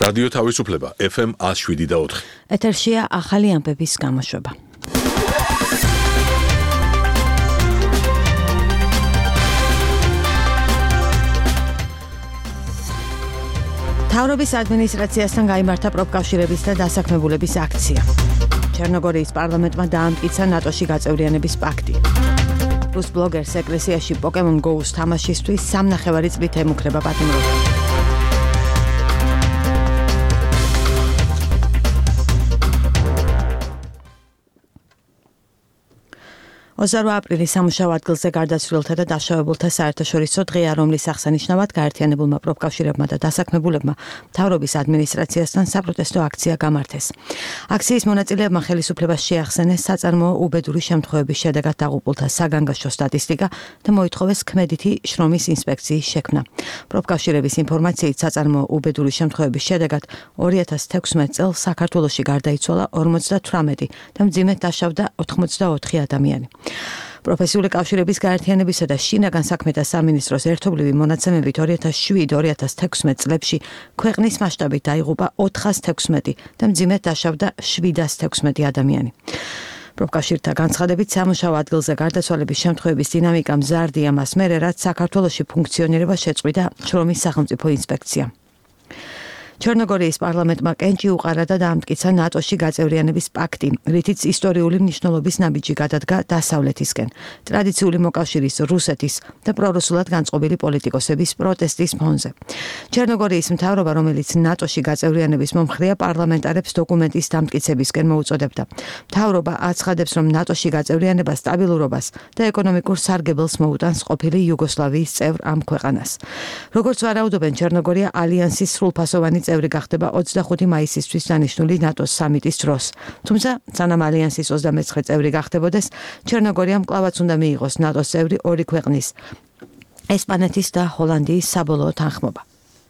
რადიო თავისუფლება FM 107.4. ეთერშია ახალი ამბების გამოშვება. მთავრობის ადმინისტრაციასთან გაიმართა პროფკავშირების და დასაქმებულების აქცია. ჩერნოგორიის პარლამენტმა დაამტკიცა ნატოში გაწევრიანების პაქტი. რუს ბლოგერს ეკლესიაში პოკემონ გოუს თამაშისთვის 3.5 წლით ემუქრება პატიმრობა. აპრილის სამუშაო ადგილზე გარდაცვლილთა და დაშავებულთა საერთაშორისო დღეა, რომლის აღსანიშნავად გაერთიანებულმა პროფკავშირებმა და დასაქმებულებმა მთავრობის ადმინისტრაციასთან საპროტესტო აქცია გამართეს. აქციის მონაწილეებმა ხელისუფლებას შეახსენეს საწარმოო უბედური შემთხვევების შედეგად დაღუპულთა საგანგაშო სტატისტიკა და მოითხოვეს ქმედითი შრომის ინსპექციის შექმნა. პროფკავშირების ინფორმაციით საწარმოო უბედური შემთხვევების შედეგად 2016 წელს საქართველოში გარდაიცვალა 58 და მძიმედ დაშავდა 84 ადამიანი. პროფესიული კავშირების გაერთიანებისა და შინაგან საქმეთა სამინისტროს ერთობლივი მონაცემებით 2007-2016 წლებში ქვეყნის მასშტაბით დაიღუპა 416 და მძიმედ დაშავდა 716 ადამიანი. პროფკავშირთა განცხადებით სამუშაო ადგილზე გარდაცვალების შემთხვევების დინამიკა მზარდია მას მერე, რაც საქართველოში ფუნქციონირება შეწყვიტა შრომის სახელმწიფო ინსპექცია. ჩერნოგორიის პარლამენტმა კენჭი უყარა და დაამტკიცა ნატოში გაწევრიანების პაქტი, რითიც ისტორიული მნიშვნელობის ნაბიჯი გადადგა დასავლეთისკენ, ტრადიციული მოკავშირის რუსეთის და პრორუსულად განწყობილი პოლიტიკოსების პროტესტის ფონზე. ჩერნოგორიის მთავრობა, რომელიც ნატოში გაწევრიანების მომხრეა, პარლამენტარებს დოკუმენტის დამტკიცებისკენ მოუწოდებდა. მთავრობა აცხადებს, რომ ნატოში გაწევრიანება სტაბილურობას და ეკონომიკურ სარგებელს მოუტანს ყოფილი იუგოსლავიის წევრ ამ ქვეყანას. როგორც ვარაუდობენ, ჩერნოგორია ალიანსის სრულფასოვანი წევრი გახდება 25 მაისისთვის დანიშნული ნატოს სამიტის დროს. თუმცა, სანამ ალიანსის 29 წევრი გახდებოდეს, ჩერნოგორიამ კვლავაც უნდა მიიღოს ნატოს წევრი ორი ქვეყნის, ესპანეთის და ჰოლანდიის საბოლოო თანხმობა.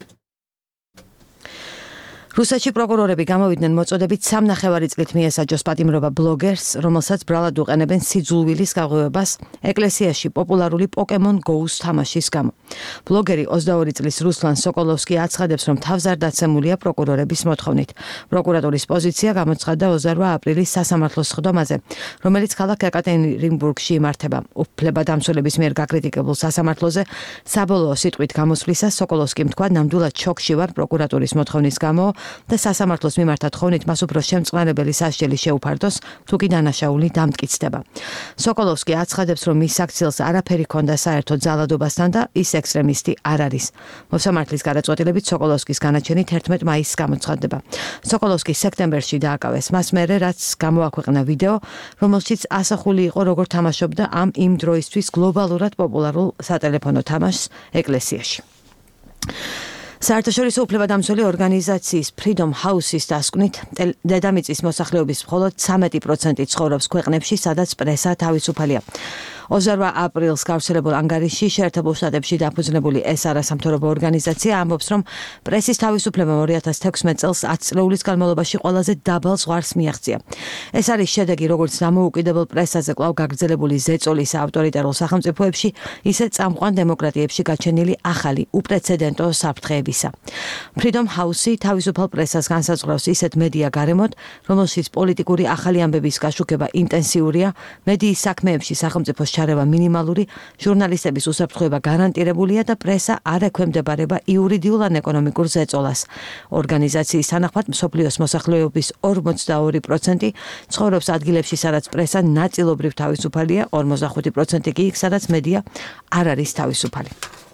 რუსეთში პროკურორები გამოვიდნენ მოწოდებით 3.5 წლით მიესაჯოს პატიმრობა ბლოგერს, რომელსაც ბრალად უყენებენ სიძულვილის გაღვივებას ეკლესიაში პოპულარული პოკემონ გოუს თამაშის გამო. ბლოგერი 22 წლის რუსლან სოკოლოვსკი აცხადებს, რომ თავს არ დაცემულია პროკურორების მოთხოვნით. პროკურატურის პოზიცია გამოცხადდა 28 აპრილის სასამართლოს სხდომაზე, რომელიც ქალაქ ეკატერინბურგში იმართება. უფლებადამცველების მიერ გაკრიტიკებულ სასამართლოზე საბოლოო სიტყვით გამოსვლისას სოკოლოვსკიმ თქვა, ნამდვილად შოკში ვარ პროკურატურის მოთხოვნის გამო და სასამართლოს მიმართა თხოვნით მას უფრო შემწყნარებელი სასჯელი შეუფარდოს, თუკი დანაშაული დამტკიცდება. სოკოლოვსკი აცხადებს, რომ მის საქციელს არაფერი ჰქონდა საერთო ძალადობასთან და ის ექსტრემისტი არ არის. მოსამართლის გადაწყვეტილებით სოკოლოვსკის განაჩენი 11 მაისს გამოცხადდება. სოკოლოვსკი სექტემბერში დააკავეს მას მერე, რაც გამოაქვეყნა ვიდეო, რომელშიც ასახული იყო, როგორ თამაშობდა ამ იმ დროისთვის გლობალურად პოპულარულ სატელეფონო თამაშს ეკლესიაში. საერთაშორისო უფლებადამცველი ორგანიზაციის Freedom House-ის დასკვნით, დედამიწის მოსახლეობის მხოლოდ 13% ცხოვრობს ქვეყნებში, სადაც პრესა თავისუფალია. 28 აპრილს გავრცელებულ ანგარიშში შეერთებულ შტატებში დაფუძნებული ეს არასამთავრობო ორგანიზაცია ამბობს, რომ პრესის თავისუფლებამ 2016 წელს 10 წლეულის განმავლობაში ყველაზე დაბალ ზღვარს მიაღწია. ეს არის შედეგი როგორც დამოუკიდებელ პრესაზე კვლავ გაგრძელებული ზეწოლის ავტორიტარულ სახელმწიფოებში, ისე წამყვან დემოკრატიებში გაჩენილი ახალი, უპრეცედენტო საფრთხეებისა. Freedom House-ი თავისუფალ პრესას განსაზღვრავს ისეთ მედია გარემოთ, რომელშიც პოლიტიკური ახალი ამბების გაშუქება ინტენსიურია, მედიის საქმეებში სახელმწიფოს ჩარევა მინიმალური, ჟურნალისტების უსაფრთხოება გარანტირებულია და პრესა არ ექვემდებარება იურიდიულ ან ეკონომიკურ ზეწოლას. ორგანიზაციის თანახმად მსოფლიოს მოსახლეობის 42% ცხოვრობს ადგილებში, სადაც პრესა ნაწილობრივ თავისუფალია, 45% კი იქ, სადაც მედია არ არის თავისუფალი.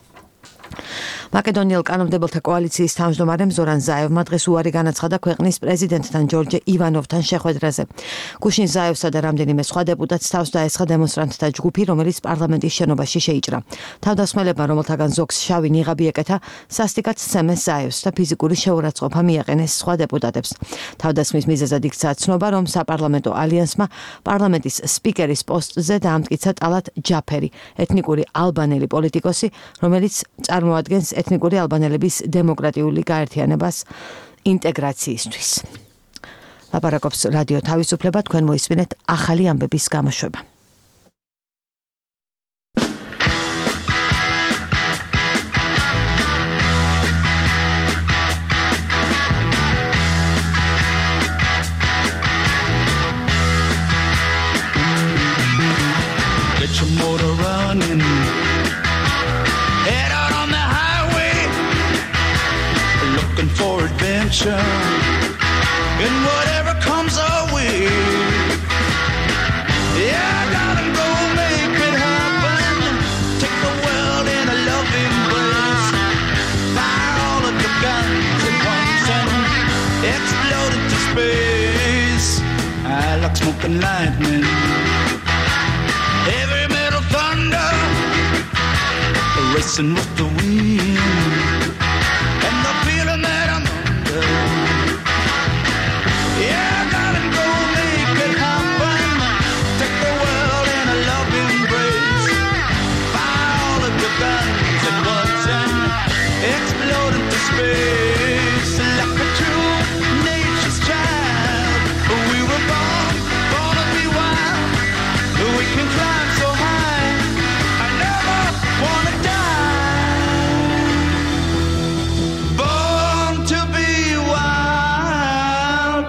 მაკედონიელ კანონმდებელთა კოალიციის თავმჯდომარემ ზორან ზაევმა დღეს უარი განაცხადა ქვეყნის პრეზიდენტთან ჯორჯ ივანოვთან შეხვედრაზე. გუშინ ზაევსა და რამდენიმე სხვა დეპუტატს თავს დაესხა დემონსტრანტთა ჯგუფი, რომელიც პარლამენტის შენობაში შეიჭრა. თავდასხმელებმა, რომელთაგან ზოგს შავი ნიღაბი ეკეთა, სასტიკად სცემეს ზაევს და ფიზიკური შეურაცხყოფა მიაყენეს სხვა დეპუტატებს. თავდასხმის მიზეზად იქცა ცნობა, რომ საპარლამენტო ალიანსმა პარლამენტის სპიკერის პოსტზე დაამტკიცა ტალათ ჯაფერი, ეთნიკური ალბანელი პოლიტიკოსი, რომელიც წარმოადგენს ეთნიკური ალბანელების დემოკრატიული გაერთიანებას ინტეგრაციისთვის. ლაპარაკობს რადიო თავისუფლება, თქვენ მოისმინეთ ახალი ამბების გამოშვება. your motor running. Head out on the highway, looking for adventure, and whatever comes our way. Yeah, gotta go make it happen. Take the world in a loving embrace. Fire all of your guns at once and explode into space. I like smoke and lightning, heavy metal thunder, racing with the wind, and the feeling that I'm under. Yeah, I gotta go make it happen. Take the world in a loving embrace. Fire all of your guns at once and explode into space. Like a true nature's child, we were born to be wild. We can climb so high, I never wanna die. Born to be wild.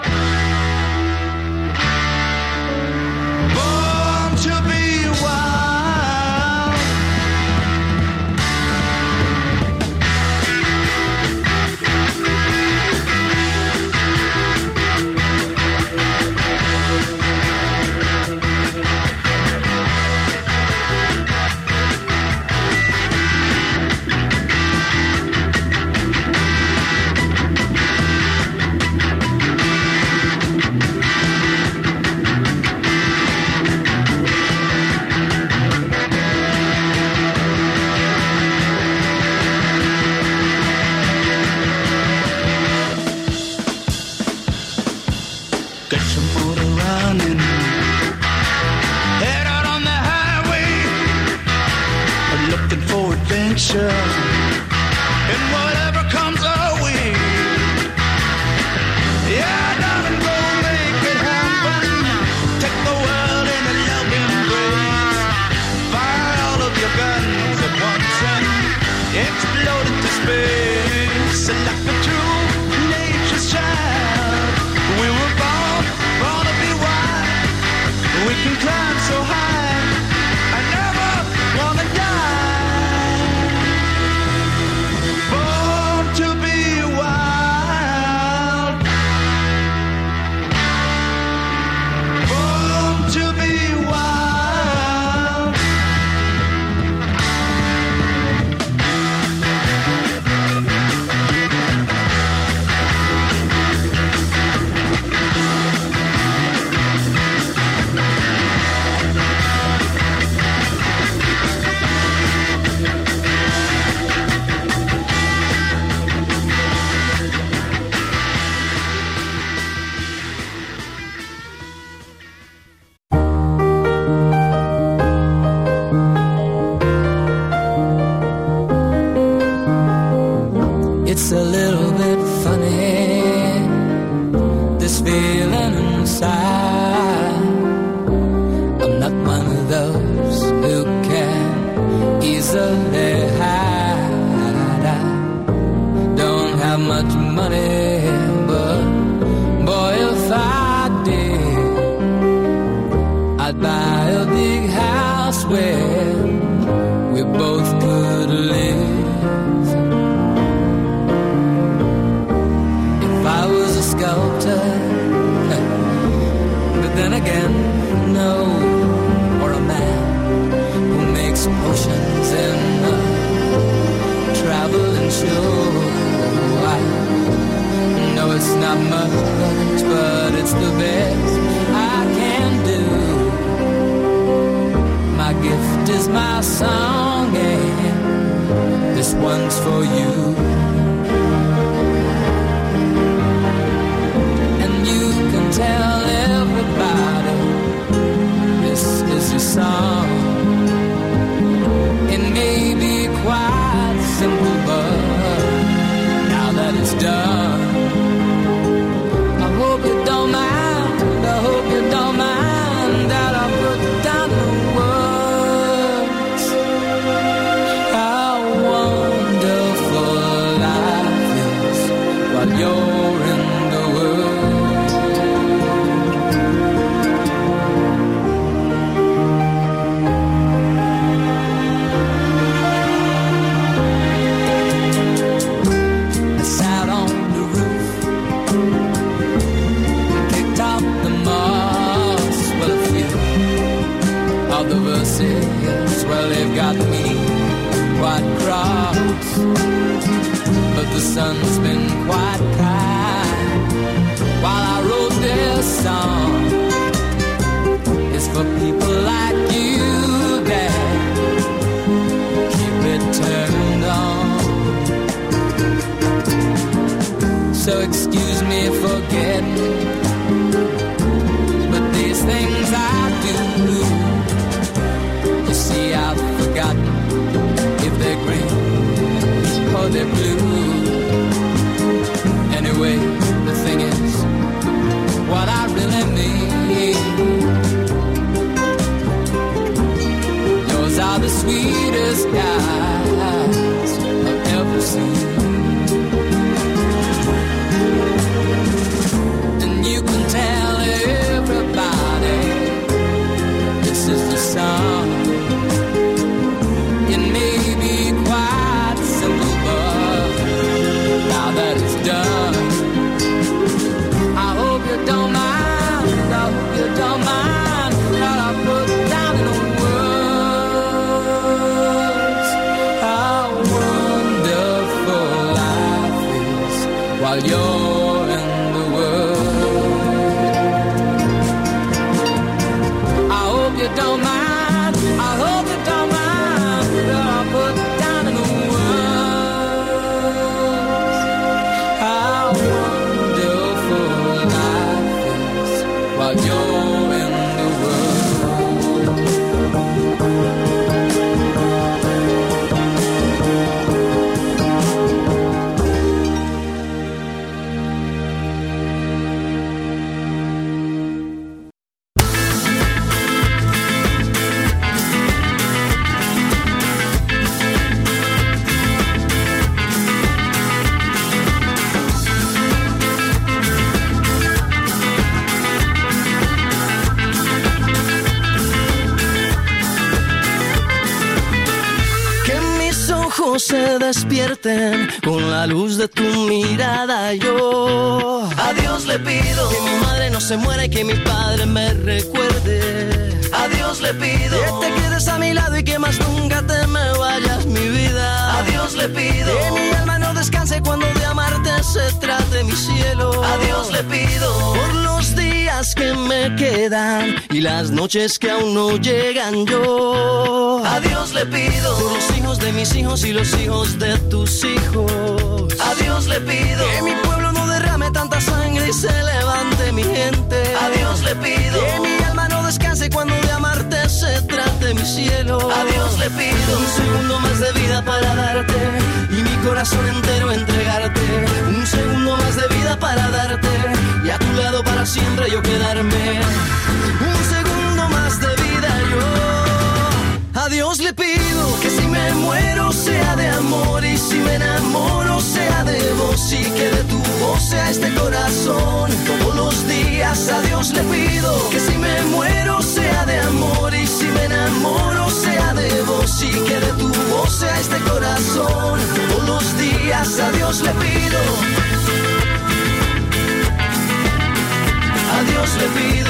Born to be wild. Get your motor running. Head out on the highway, looking for adventure, and whatever comes our way. Yeah, darling, go make it happen. Take the world in a loving embrace. Fire all of your guns at once and explode into space. Like a true nature's child, we were born to be wild. We can climb so high, I never wanna die. Born to be wild. Born to be wild. It's a little bit funny, this feeling inside. I'm not one of those who can easily hide. I don't have much money, but boy, if I did, I'd buy a big house where we both could live. I was a sculptor, but then again, no, or a man who makes potions in a traveling show. I know it's not much, but it's the best I can do. My gift is my song, and this one's for you. Tell everybody this is your song. It may be quite simple, but now that it's done, I hope you don't mind. I hope you don't mind that I put down the words. How wonderful life is while you're in the world. but the sun's been quite kind. While I wrote this song, it's for people like you that keep it turned on. So excuse me for getting, but these things I do, you see I've forgotten if they're green or they're blue. Anyway, the thing is, what I really mean, yours are the sweetest eyes I've ever seen. And you can tell everybody this is the song. It may be quite simple, but now that it's done, I hope you don't mind, I hope you don't mind that I put down in words how wonderful life is while you're in the world. I hope you don't mind, I hope you don't mind that I put down in words how wonderful life is while you're in the world. Que mis ojos se despierten con la luz de tu mirada. Yo a Dios le pido que mi madre no se muera y que mi padre me recuerde. A Dios le pido que te quedes a mi lado y que más nunca te me vayas, mi vida. A Dios le pido que mi alma no descanse cuando de amarte se trate, mi cielo. A Dios le pido por los días que me quedan y las noches que aún no llegan. Yo a Dios le pido por los hijos de mis hijos y los hijos de tus hijos. A Dios le pido que mi pueblo no derrame tanta sangre y se levante mi gente. A Dios le pido que mi alma no descanse cuando de amarte se trate, mi cielo. A Dios le pido un segundo más de vida para darte y mi corazón entero entregarte. Un segundo más de vida para darte y a tu lado para siempre yo quedarme. Un segundo más de vida yo a Dios le pido que si me muero sea de amor y si me enamoro sea de vos y que de tu voz sea este corazón. Todos los días a Dios le pido que si me muero sea de amor y si me enamoro sea de vos y que de tu voz sea este corazón. Todos los días a Dios le pido. A Dios le pido.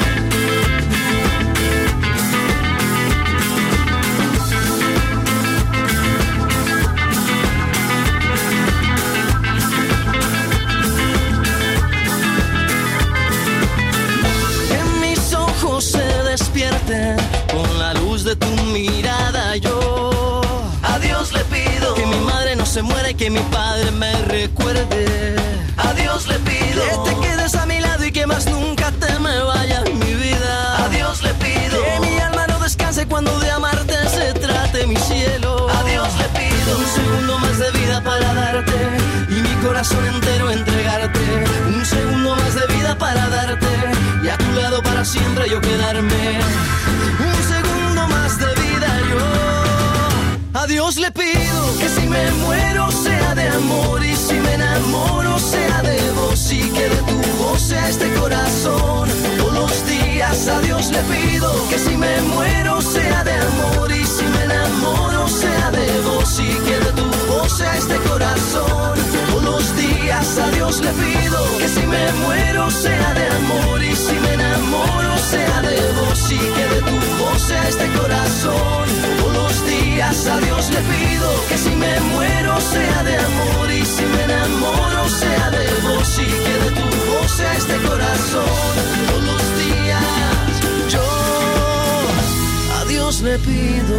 Se despierten con la luz de tu mirada. Yo a Dios le pido que mi madre no se muera y que mi padre me recuerde. A Dios le pido que te quedes a mi lado y que más nunca te me vayas, mi vida. A Dios le pido que mi alma no descanse cuando de amarte se trate, mi cielo. A Dios le pido un segundo más de vida para darte y mi corazón entero entregarte. Un segundo más de vida para darte y a tu lado para siempre yo quedarme. Un segundo más de vida yo a Dios le pido que si me muero sea de amor y si me enamoro sea de vos y que de tu voz sea este corazón. Todos los días a Dios le pido que si me muero sea de amor y si me enamoro sea de vos y que de tu voz sea este corazón. Todos los días a Dios le pido que si me muero sea de amor y si me enamoro sea de vos y que de tu voz sea este corazón. Todos los días A Dios le pido que si me muero sea de amor y si me enamoro sea de vos y que de tu voz sea este corazón. Todos los días yo a Dios le pido.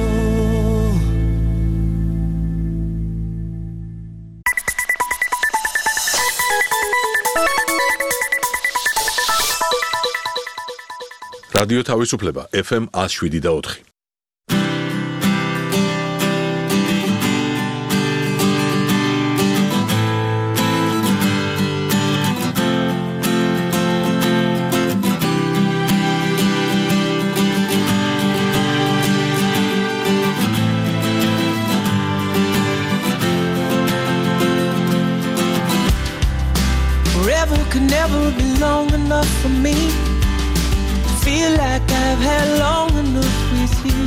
რადიო თავისუფლება FM 107.4. Forever could never be long enough for me. Feel like I've had long enough with you.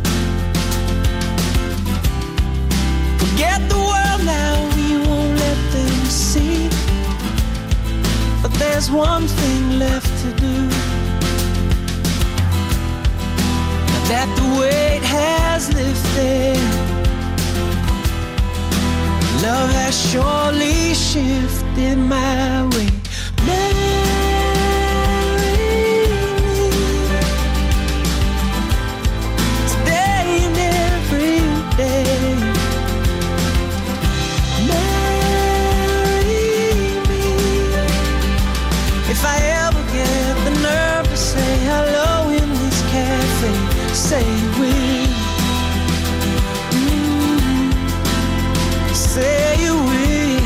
Forget the world now, we won't let them see. But there's one thing left to do. Now that the weight has lifted, love has surely shifted my way. Say we, say you will.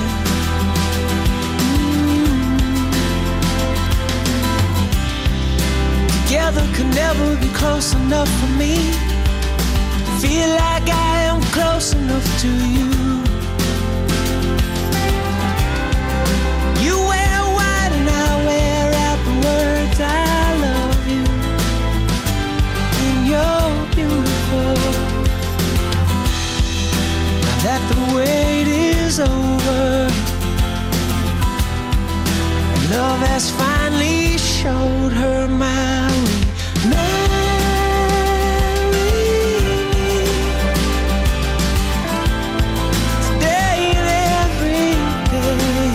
Together could never be close enough for me. Feel like I am close enough to you. You wear white and I wear out the words I love you. You're beautiful. Now that the wait is over and love has finally showed her my way. Marry me today and every day.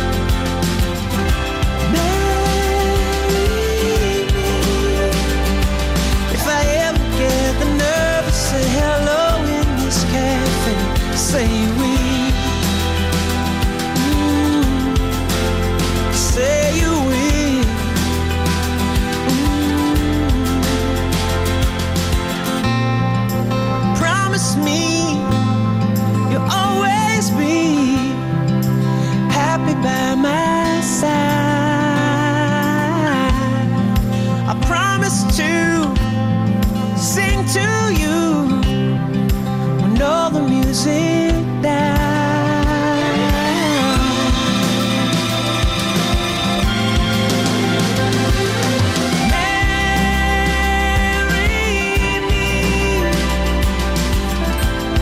Marry me if I ever get the nerve to say hello in this cafe. Say we, say you will. Promise me you'll always be happy by my side. I promise to sing to you when all the music dies. Marry me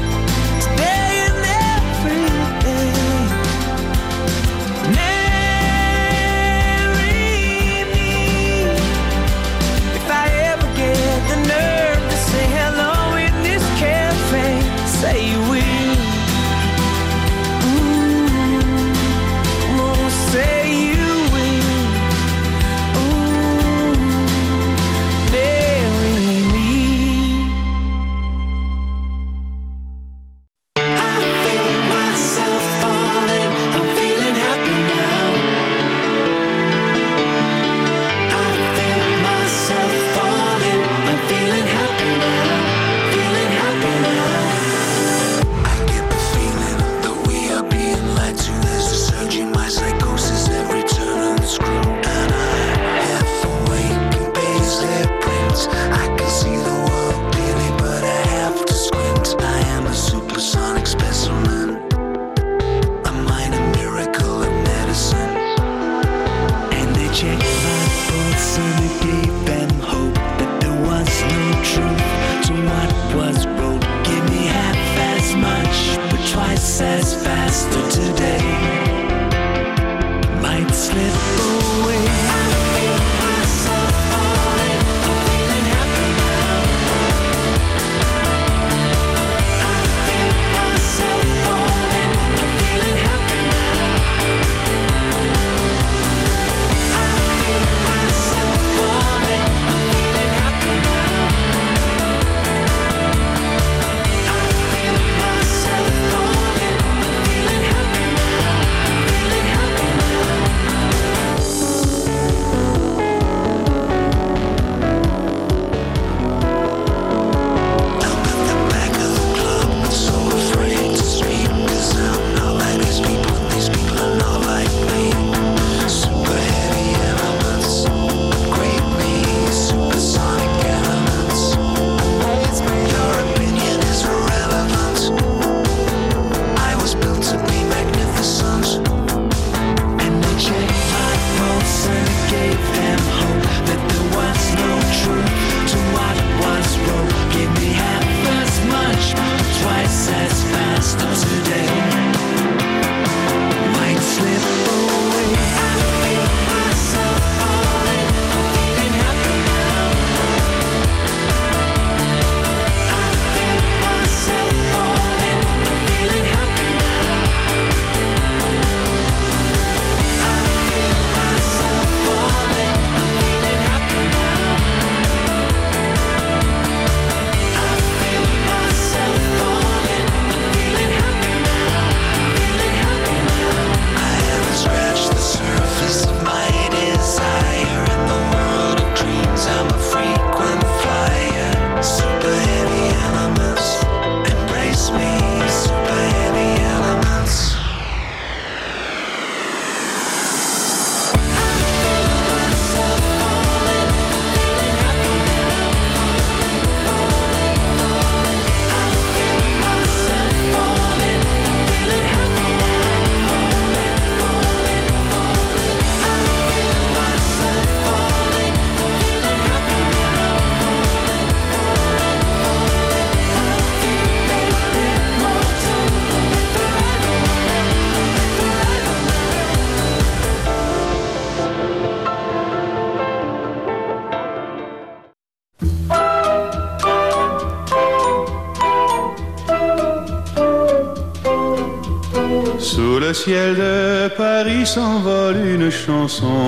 Sous le ciel de Paris s'envole une chanson.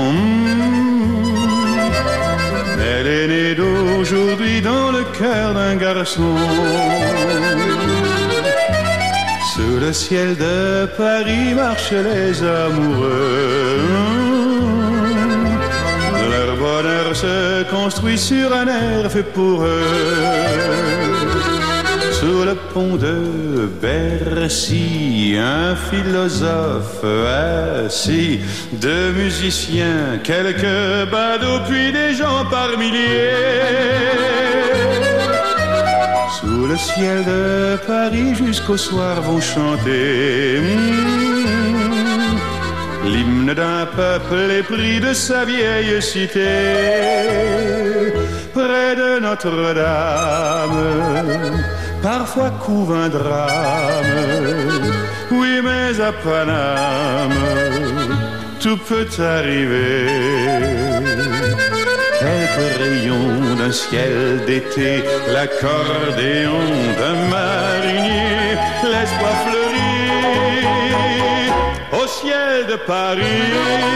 Elle est née d'aujourd'hui dans le cœur d'un garçon. Sous le ciel de Paris marchent les amoureux. Leur bonheur se construit sur un air fait pour eux. Sous le pont de Bercy, un philosophe assis, deux musiciens, quelques badauds, puis des gens par milliers. Sous le ciel de Paris jusqu'au soir vont chanter l'hymne d'un peuple épris de sa vieille cité. Près de Notre-Dame, parfois couve un drame. Oui, mais à Paname, tout peut arriver. Quelques rayons d'un ciel d'été, l'accordéon d'un marinier, l'espoir fleurit au ciel de Paris.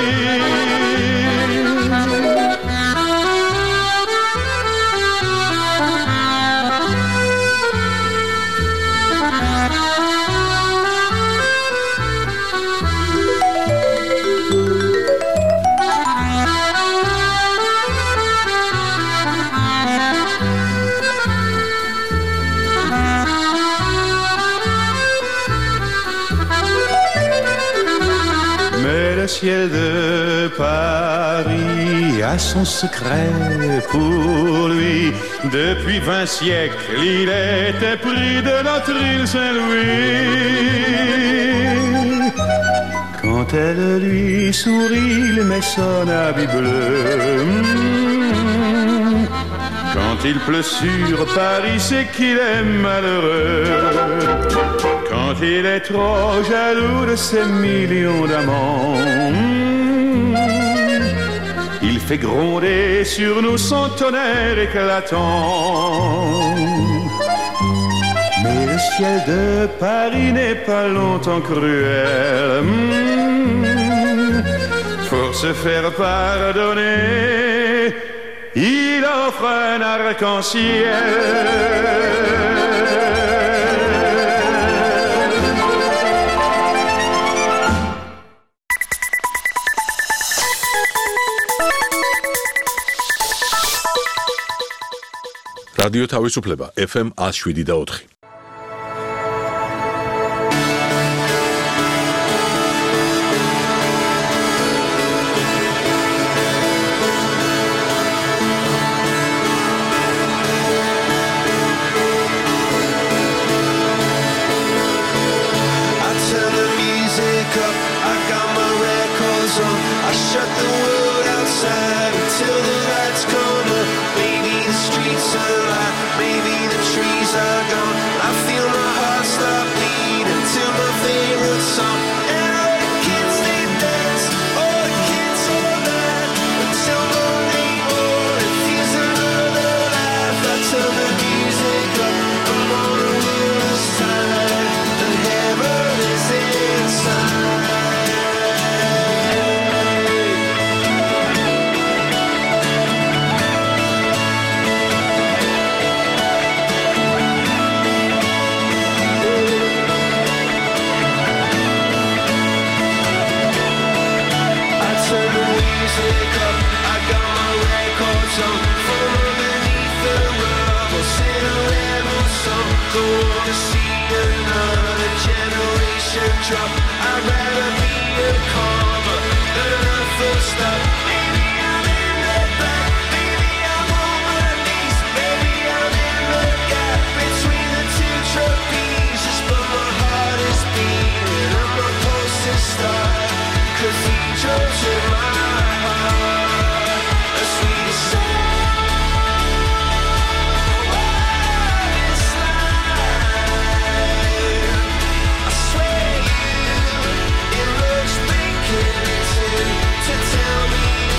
Le ciel de Paris a son secret pour lui. Depuis 20 siècles, il était pris de notre île Saint-Louis. Quand elle lui sourit, il met son habit bleu. Quand il pleut sur Paris, c'est qu'il est malheureux. Quand il est trop jaloux de ses millions d'amants, il fait gronder sur nous son tonnerre éclatant. Mais le ciel de Paris n'est pas longtemps cruel. Pour se faire pardonner, il offre un arc-en-ciel. რადიო თავისუფლება FM 107.4. To tell me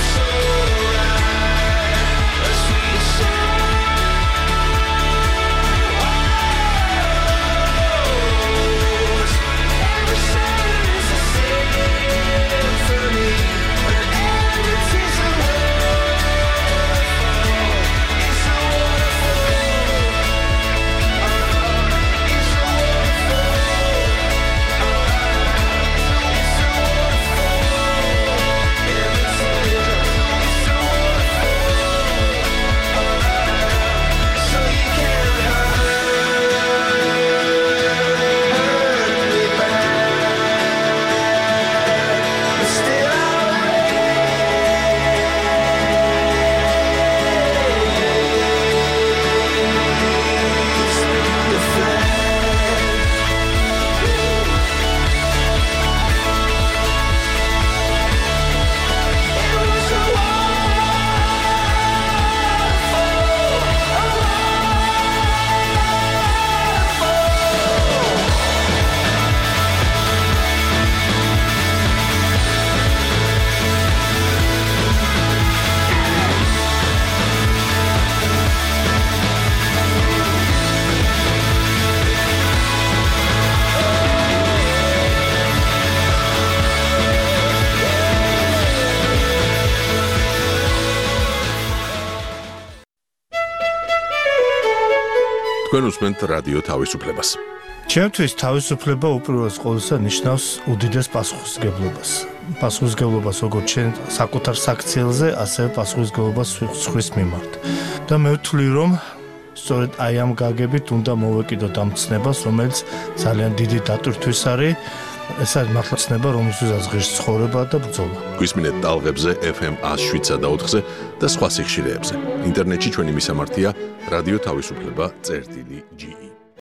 თქვენ უსმენთ რადიო თავისუფლებას. ჩემთვის თავისუფლება უპირველეს ყოვლისა ნიშნავს უდიდეს პასუხისმგებლობას. პასუხისმგებლობას როგორც ჩვენ საკუთარ საქციელზე, ასევე პასუხისმგებლობას სხვის მიმართ. და მე ვთვლი, რომ სწორედ აი ამ გაგებით უნდა მოვეკიდოთ ამ ცნებას, რომელიც ძალიან დიდი დატვირთვის არის. ეს არის მართლა ცნება, რომელსაც ღირს ცხოვრება და ბრძოლა. გვისმინეთ ტალღებზე FM 107 და 4-ზე და სხვა სიხშირეებზე. ინტერნეტში ჩვენი მისამართია რადიო თავისუფლება.ge